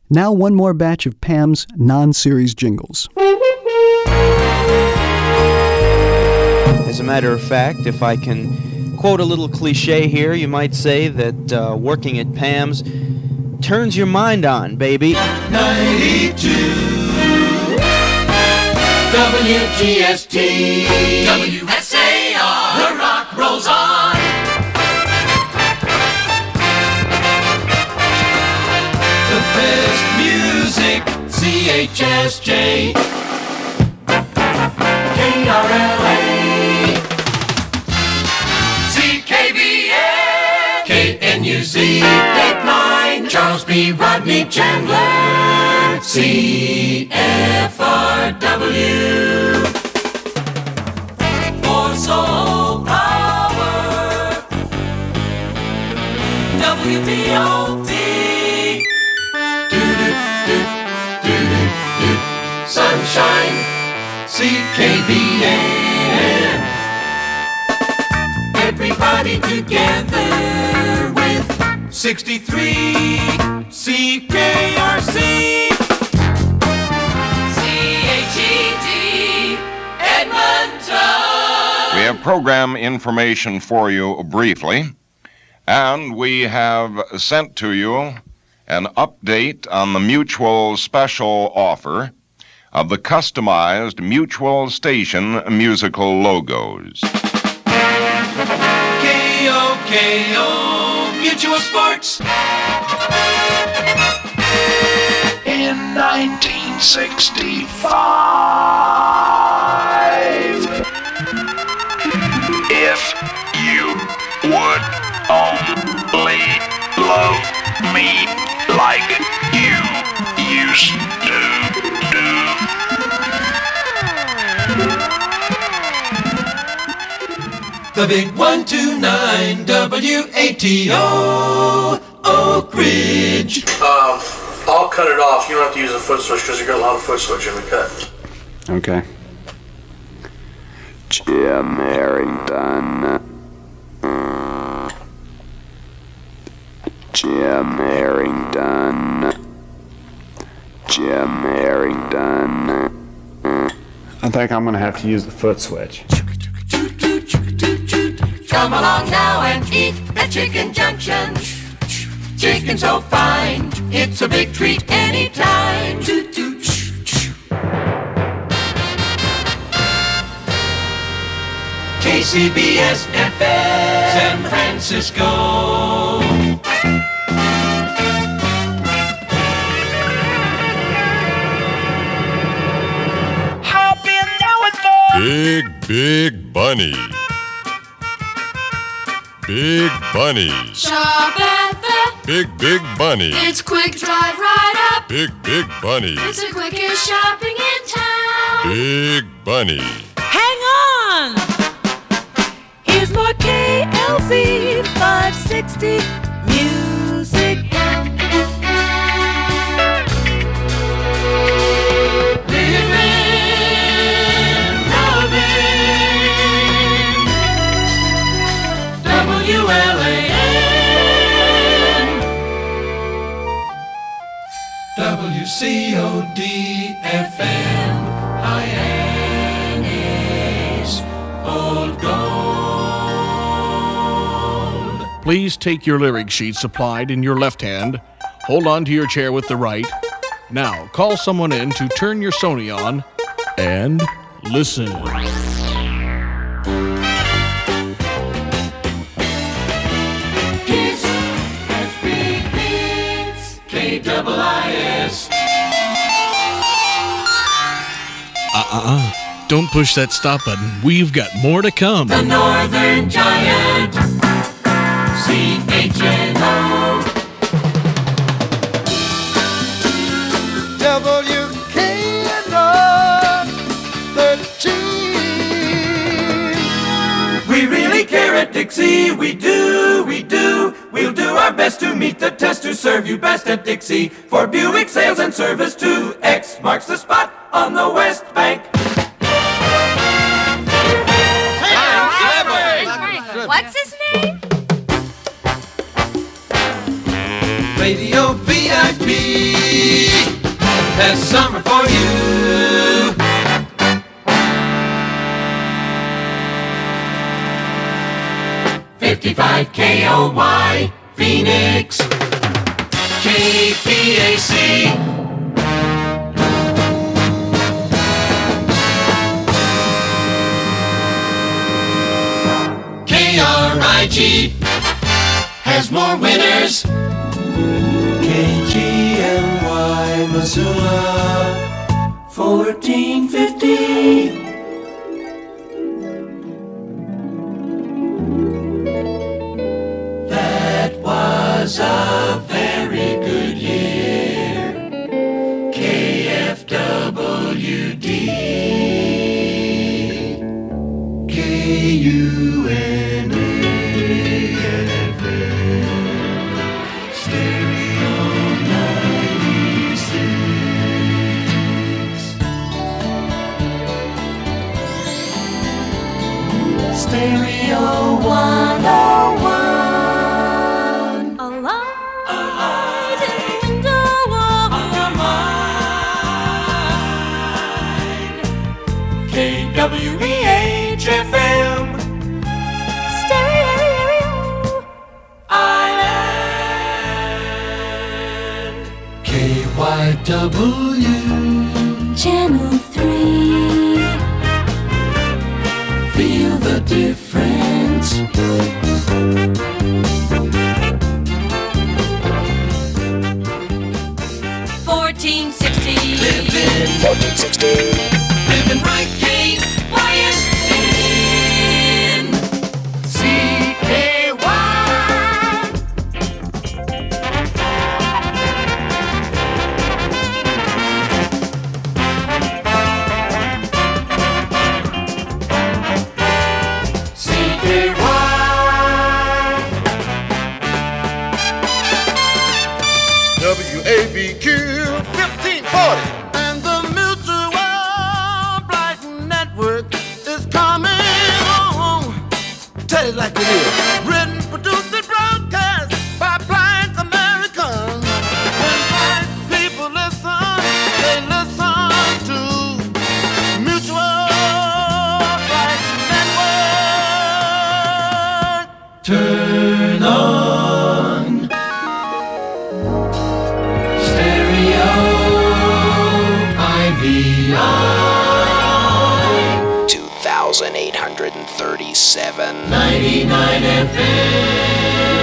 Now one more batch of Pam's non-series jingles. As a matter of fact, if I can quote a little cliche here, you might say that working at Pam's turns your mind on, baby. 92 WGST WSAR, the rock rolls on. The best music, CHSJ KRLA CKVA KNUZ Dateline Charles B. Rodney Chandler CFRW For soul power WBOP Sunshine CKVN Everybody together with 63 CKRC CHED Edmonton. We have program information for you briefly, and we have sent to you an update on the Mutual special offer of the customized Mutual Station musical logos. KOKO Mutual Sports. In 1965, if you would only love me like you used to do. The big 129 WATO Oak Ridge. I'll cut it off. You don't have to use a foot switch because you got a lot of foot switch in the cut. Okay. Jim Harrington. Jim Harrington. Jim Harrington. I think I'm going to have to use the foot switch. Come along now and eat at Chicken Junction. Chicken so fine, it's a big treat anytime. KCBS FM, San Francisco. Hop in now with Big Bunny. Big Bunny. Shop at the Big Bunny. It's quick drive right up. Big Bunny. It's the quickest shopping in town. Big Bunny. Hang on! Here's more KLZ 560 music. WCOD FM, Hyannis, Old Gold. Please take your lyric sheet supplied in your left hand. Hold on to your chair with the right. Now, call someone in to turn your Sony on and listen. Kiss SB Hits, KIIS. Don't push that stop button. We've got more to come. The Northern Giant, CHNO. WKNR 13. We really care at Dixie, we do. We'll do our best to meet the test to serve you best at Dixie. For Buick sales and service, 2X marks the spot on the West Bank. What's his name? Radio VIP. has summer for you. 55 KOY Phoenix, KPAC. KRIG has more winners. KGMY Missoula 1450. That was a very good year. KFWD KUNAFM Stereo 96 Stereo 101. A light in the window of your mind. KWEH FM Stereo Island. KYW Channel 3. Feel the difference. Living right, KYSN CKY. WABQ 1540. And the Mutual Black Network is coming on. Tell it like it is. Written, produced, and broadcast by Black Americans. When black people listen, they listen to Mutual Black Network. Turn on stereo IVI 2,837. 99 FM.